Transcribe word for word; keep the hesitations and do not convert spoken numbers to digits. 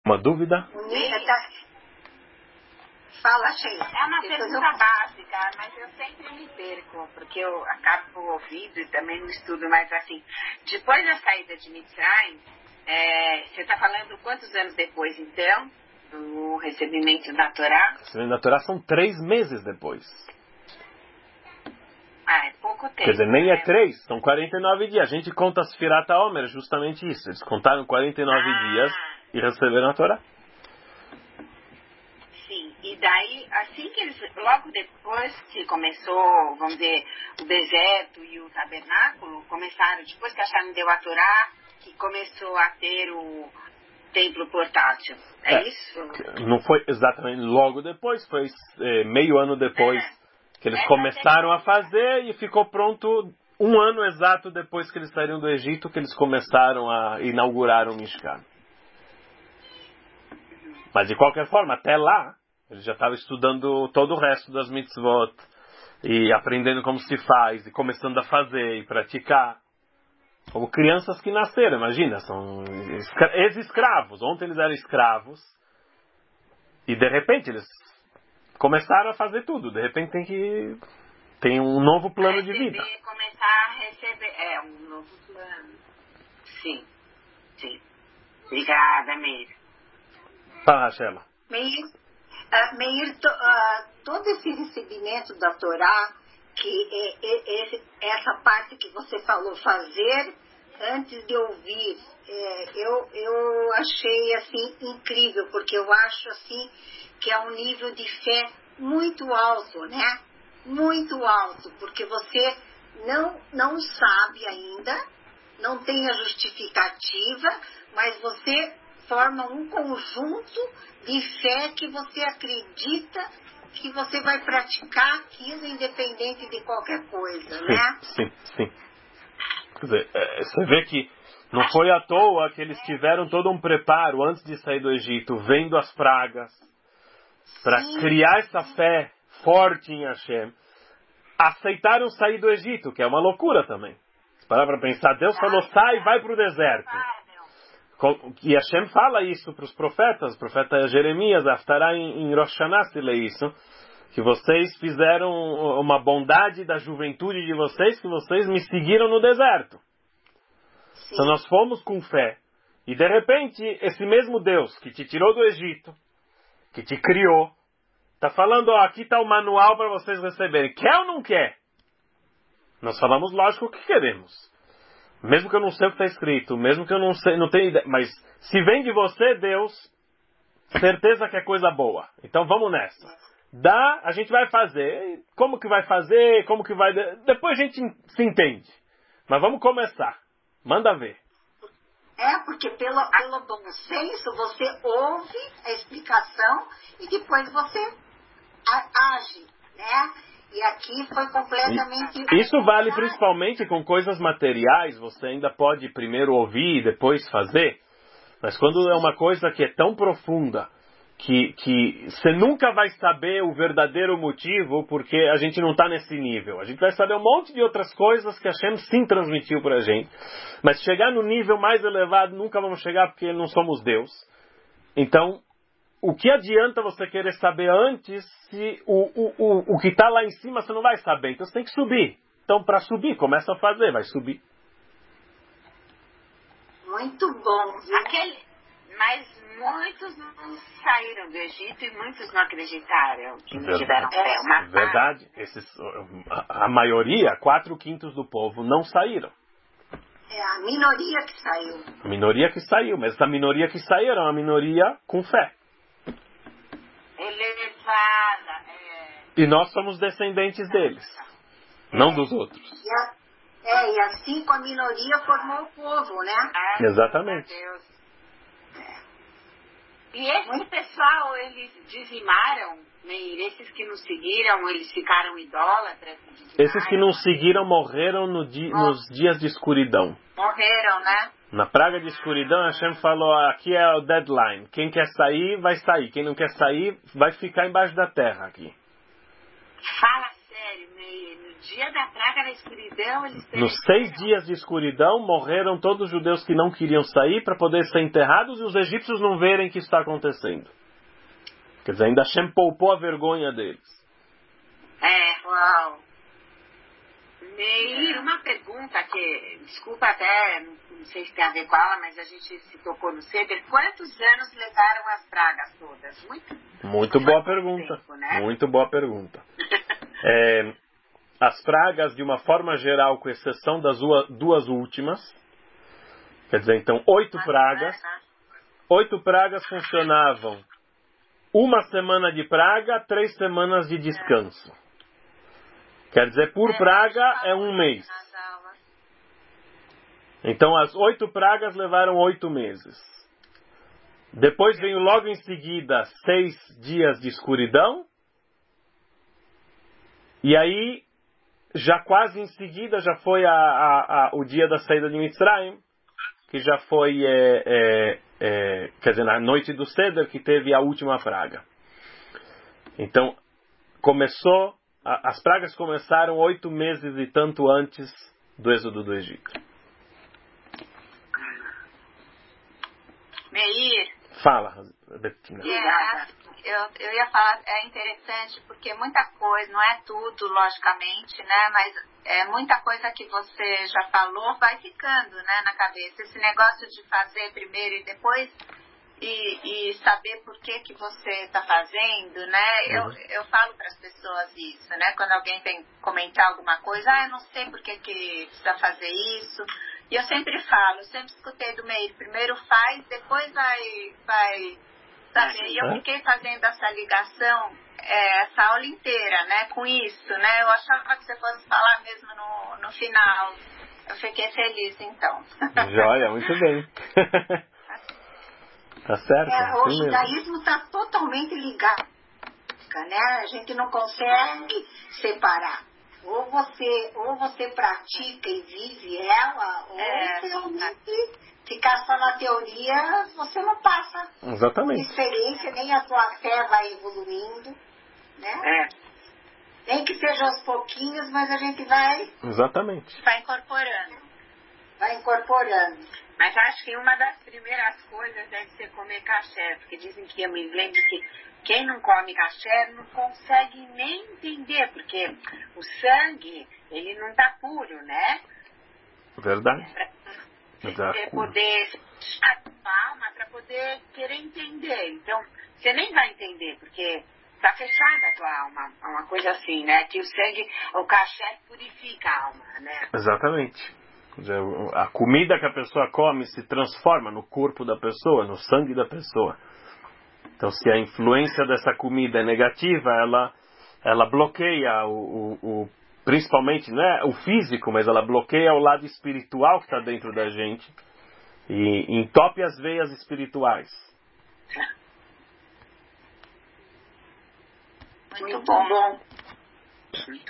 Uma dúvida? Unida, tá... Fala, Sheila. É uma pergunta eu... básica, mas eu sempre me perco, porque eu acabo ouvindo e também não estudo, mas assim, depois da saída de Mitzrayim, é, você está falando quantos anos depois, então, do recebimento da Torá? O recebimento da Torá são três meses depois. Ah, é pouco tempo. Quer dizer, nem né? é três, são quarenta e nove dias. A gente conta as Sfirat HaOmer, é justamente isso. Eles contaram quarenta e nove ah. dias e receberam a Torá. Sim, e daí, assim que eles, logo depois que começou, vamos dizer, o deserto e o tabernáculo, começaram, depois que acharam deu a Torá, que começou a ter o templo portátil. É, é isso? Não foi exatamente logo depois, foi é, meio ano depois é. que eles Essa começaram é a fazer e ficou pronto um ano exato depois que eles saíram do Egito, que eles começaram a inaugurar o Mishkan. Mas de qualquer forma, até lá, ele já estava estudando todo o resto das mitzvot e aprendendo como se faz e começando a fazer e praticar. Como crianças que nasceram, imagina, são ex-escravos. Ontem eles eram escravos e de repente eles começaram a fazer tudo. De repente tem que tem um novo plano receber, de vida. Começar a receber, é um novo plano. Sim, sim. Obrigada, Meir. Fala, Rachela. Meir, uh, Meir to, uh, todo esse recebimento da Torá, que é, é, é, essa parte que você falou, fazer antes de ouvir, é, eu, eu achei assim incrível, porque eu acho assim que é um nível de fé muito alto, né? Muito alto, porque você não, não sabe ainda, não tem a justificativa, mas você forma um conjunto de fé que você acredita que você vai praticar aquilo independente de qualquer coisa, sim, né? Sim, sim. Quer dizer, é, você vê que não foi à toa que eles tiveram todo um preparo antes de sair do Egito, vendo as pragas, para criar essa fé forte em Hashem. Aceitaram sair do Egito, que é uma loucura também. Se parar para pensar, Deus falou, sai, vai para o deserto. E Hashem fala isso para os profetas, o profeta Jeremias, Haftará em Rosh Hashanah se lê isso, que vocês fizeram uma bondade da juventude de vocês, que vocês me seguiram no deserto. Sim. Então nós fomos com fé. E de repente, esse mesmo Deus que te tirou do Egito, que te criou, está falando, ó, aqui está o manual para vocês receberem. Quer ou não quer? Nós falamos, lógico, o que queremos. Mesmo que eu não sei o que está escrito, mesmo que eu não sei, não tenho ideia, mas se vem de você, Deus, certeza que é coisa boa. Então vamos nessa. Dá, a gente vai fazer. Como que vai fazer? Como que vai... Depois a gente se entende. Mas vamos começar. Manda ver. É, porque pelo, pelo bom senso, você ouve a explicação e depois você age, né? E aqui foi completamente... Isso vale principalmente com coisas materiais, você ainda pode primeiro ouvir e depois fazer, mas quando é uma coisa que é tão profunda, que, que você nunca vai saber o verdadeiro motivo, porque a gente não está nesse nível. A gente vai saber um monte de outras coisas que a Hashem sim transmitiu para a gente, mas chegar no nível mais elevado nunca vamos chegar porque não somos Deus. Então, o que adianta você querer saber antes se o, o, o, o que está lá em cima você não vai saber? Então você tem que subir. Então para subir, começa a fazer, vai subir. Muito bom. Aquele, mas muitos não saíram do Egito e muitos não acreditaram que não tiveram fé. É verdade. Esses, a, a maioria, quatro quintos do povo, não saíram. É a minoria que saiu. A minoria que saiu, mas essa minoria que saiu era uma minoria com fé. Elevada. É... E nós somos descendentes deles, é. Não dos outros. E a, é, e assim com a minoria formou o povo, né? Ah, exatamente. Deus. É. E esse Muito... pessoal, eles dizimaram, né? Esses que não seguiram, eles ficaram idólatras? Esses que não seguiram morreram no di- oh. nos dias de escuridão. Morreram, né? Na praga de escuridão, Hashem falou, aqui é o deadline. Quem quer sair, vai sair. Quem não quer sair, vai ficar embaixo da terra aqui. Fala sério, Meir. dia da praga da escuridão, eles Nos seis dias de escuridão, morreram todos os judeus que não queriam sair para poder ser enterrados e os egípcios não verem o que está acontecendo. Quer dizer, ainda Hashem poupou a vergonha deles. É, uau. Meir, uma pergunta que, desculpa até, não sei se tem a ver com ela, mas a gente se tocou no Seder. Quantos anos levaram as pragas todas? Muito, Muito boa pergunta. Tempo, né? Muito boa pergunta. É, as pragas, de uma forma geral, com exceção das duas últimas, quer dizer, então, oito pragas, oito pragas funcionavam uma semana de praga, três semanas de descanso. Quer dizer, por praga é um mês. Então, as oito pragas levaram oito meses. Depois veio logo em seguida seis dias de escuridão. E aí, já quase em seguida, já foi a, a, a, o dia da saída de Mitzrayim, que já foi, é, é, é, quer dizer, na noite do Seder, que teve a última praga. Então, começou, a, as pragas começaram oito meses e tanto antes do êxodo do Egito. Meir. Fala, Betina. É, eu, eu ia falar, é interessante porque muita coisa, não é tudo, logicamente, né? Mas é muita coisa que você já falou vai ficando, né, na cabeça. Esse negócio de fazer primeiro e depois e, e saber por que que você está fazendo, né? Eu, Uhum. eu falo para as pessoas isso, né? Quando alguém vem comentar alguma coisa, ah, eu não sei por que que precisa fazer isso. E eu sempre falo, eu sempre escutei do Meir, primeiro faz, depois vai, vai saber. E eu fiquei fazendo essa ligação, é, essa aula inteira, né, com isso, né? Eu achava que você fosse falar mesmo no, no final. Eu fiquei feliz, então. Joia, muito bem. Tá certo? É, o Assim judaísmo está totalmente ligado, né? A gente não consegue separar. Ou você, ou você pratica e vive ela, ou É. realmente ficar só na teoria, você não passa Exatamente. por experiência, nem a sua fé vai evoluindo, né? É. Nem que seja aos pouquinhos, mas a gente vai, Exatamente. Vai incorporando. vai incorporando. Mas acho que uma das primeiras coisas deve ser comer caché, porque dizem que eu me lembro que quem não come caché não consegue nem entender, porque o sangue, ele não está puro, né? Verdade. Para Exato. você poder a alma, para poder querer entender. Então, você nem vai entender, porque está fechada a tua alma, uma coisa assim, né? Que o sangue, o caché purifica a alma, né? Exatamente. Quer dizer, a comida que a pessoa come se transforma no corpo da pessoa, no sangue da pessoa. Então, se a influência dessa comida é negativa, ela, ela bloqueia o, o, o principalmente, não é o físico, mas ela bloqueia o lado espiritual que está dentro da gente e entope as veias espirituais. Muito bom.